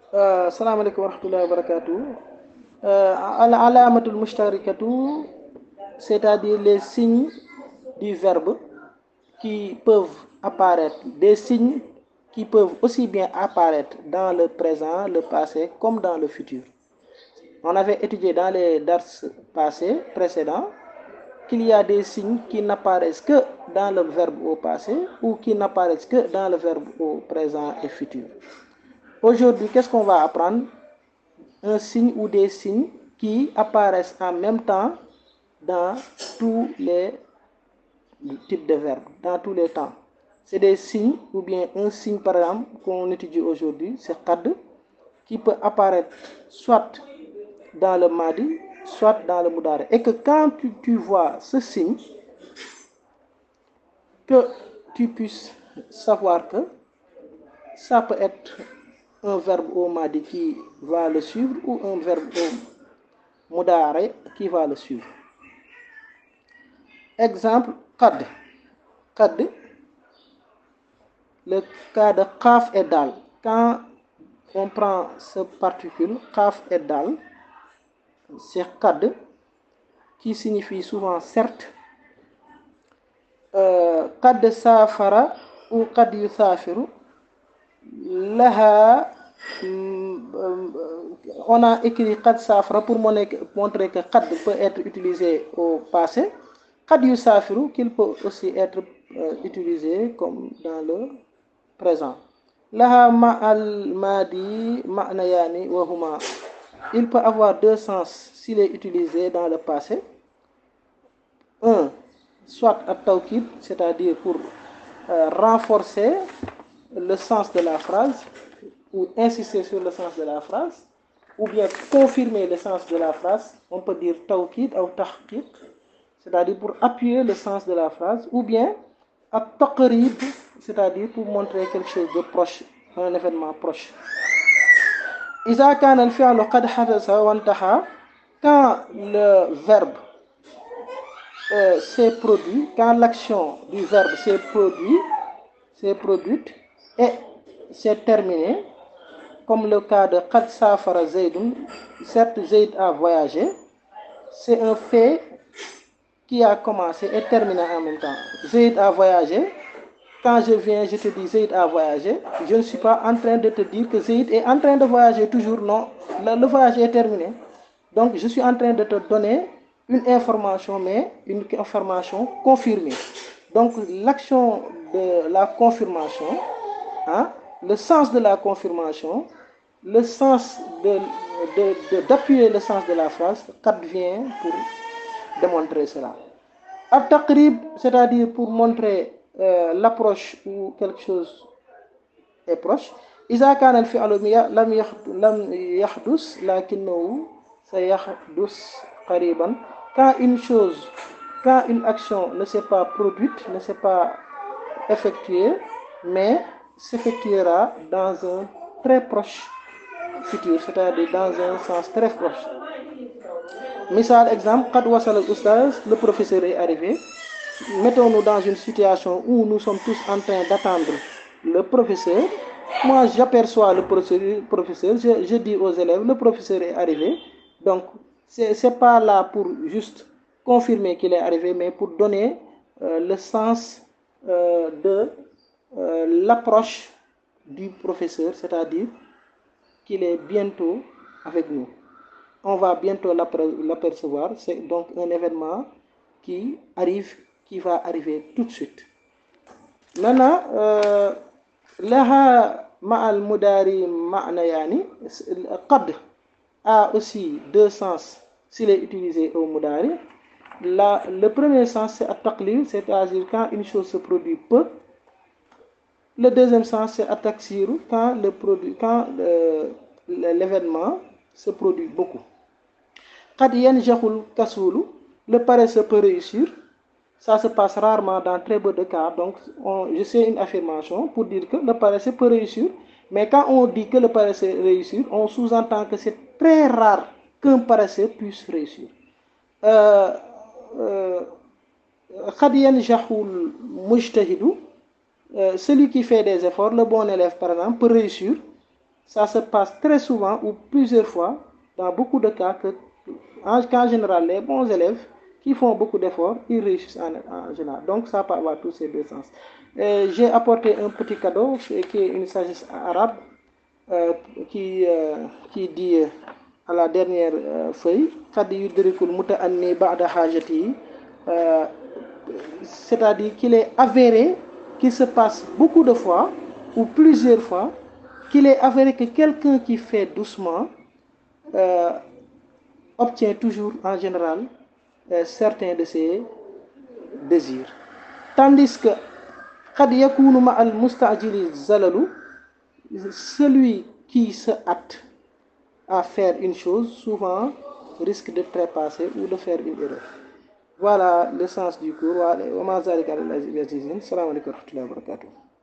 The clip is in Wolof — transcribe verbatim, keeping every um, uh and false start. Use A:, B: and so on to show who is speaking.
A: Euh, Salam alaikum wa rahmatullahi wa barakatuh. Euh, al alamatul mushtarikatu, c'est-à-dire les signes du verbe qui peuvent apparaître, des signes qui peuvent aussi bien apparaître dans le présent, le passé, comme dans le futur. On avait étudié dans les dars passés, précédents, qu'il y a des signes qui n'apparaissent que dans le verbe au passé ou qui n'apparaissent que dans le verbe au présent et futur. Aujourd'hui, qu'est-ce qu'on va apprendre? Un signe ou des signes qui apparaissent en même temps dans tous les types de verbes, dans tous les temps. C'est des signes, ou bien un signe par exemple qu'on étudie aujourd'hui, c'est qad, qui peut apparaître soit dans le madi, soit dans le mudari. Et que quand tu, tu vois ce signe, que tu puisses savoir que ça peut être un verbe au madi qui va le suivre ou un verbe au mudari qui va le suivre. Exemple, qad. Qad, le cas de qaf et dal. Quand on prend ce particule, qaf et dal, c'est qad, qui signifie souvent certes. Qad euh, safara ou qad yusafiru. Laha, on a écrit qad safra pour montrer que qad peut être utilisé au passé. Qad yusafiru, qu'il peut aussi être euh, utilisé comme dans le présent. Laha ma'al madi ma'nayani wa huma. Il peut avoir deux sens s'il est utilisé dans le passé. Un, soit at-tawkid, c'est-à-dire pour euh, renforcer le sens de la phrase ou insister sur le sens de la phrase, ou bien confirmer le sens de la phrase. On peut dire tawkid ou tahqiq, c'est-à-dire pour appuyer le sens de la phrase, ou bien at-taqrib, c'est-à-dire pour montrer quelque chose de proche, un événement proche. Iza kana al-fi'lu qad hadatha wa intaha, quand le verbe euh, s'est produit, quand l'action du verbe s'est produit, s'est produite et s'est terminée, comme le cas de qad safara Zaydun, certes Zayd a voyagé, c'est un fait qui a commencé et terminé en même temps. Zayd a voyagé. Quand je viens, je te dis Zayd a voyagé. Je ne suis pas en train de te dire que Zayd est en train de voyager toujours. Non, le, le voyage est terminé. Donc, je suis en train de te donner une information, mais une information confirmée. Donc, l'action de la confirmation, hein, le sens de la confirmation, le sens de, de, de, d'appuyer le sens de la phrase, qad vient pour démontrer cela. At-taqrib, c'est-à-dire pour montrer euh, l'approche où quelque chose est proche. Iza kana al-fi'lu lam yahdus lakinnahu sayahdus qariban. Quand une chose, quand une action ne s'est pas produite, ne s'est pas effectuée, mais s'effectuera dans un très proche futur, c'est-à-dire dans un sens très proche. Misal, exemple, qad wasala al-ustaz, le professeur est arrivé. Mettons-nous dans une situation où nous sommes tous en train d'attendre le professeur. Moi, j'aperçois le professeur, je, je dis aux élèves, le professeur est arrivé. Donc, c'est, c'est pas là pour juste confirmer qu'il est arrivé, mais pour donner euh, le sens euh, de euh, l'approche du professeur, c'est-à-dire qu'il est bientôt avec nous. On va bientôt l'apercevoir. C'est donc un événement qui arrive, qui va arriver tout de suite. Maintenant, laha ma'al mudari ma'nayani, qad a aussi deux sens s'il est utilisé au mudari. La, le premier sens, c'est at-taqlil, c'est-à-dire quand une chose se produit peu. Le deuxième sens, c'est at-taksiru, quand le produit, quand euh, l'événement se produit beaucoup. Qad yanjahul kasulu, le paresseux peut réussir. Ça se passe rarement dans très peu de cas. Donc, on, je sais une affirmation pour dire que le paresseux peut réussir. Mais quand on dit que le paresseux réussit, on sous-entend que c'est très rare qu'un paresseux puisse réussir. Qad yanjahul mujtahidu, celui qui fait des efforts, le bon élève par exemple, peut réussir. ça se passe très souvent ou plusieurs fois, dans beaucoup de cas, que, en, qu'en général, les bons élèves qui font beaucoup d'efforts, ils réussissent en, en général. Donc, ça peut avoir tous ces deux sens. J'ai apporté un petit cadeau qui est une sagesse arabe euh, qui, euh, qui dit à la dernière euh, feuille, euh, c'est-à-dire qu'il est avéré qu'il se passe beaucoup de fois ou plusieurs fois, qu'il est avéré que quelqu'un qui fait doucement euh, obtient toujours en général euh, certains de ses désirs. Tandis que celui qui se hâte à faire une chose, souvent risque de trépasser ou de faire une erreur. Voilà le sens du cours. Salam alaikum wa rahmatullahi wa barakatuh.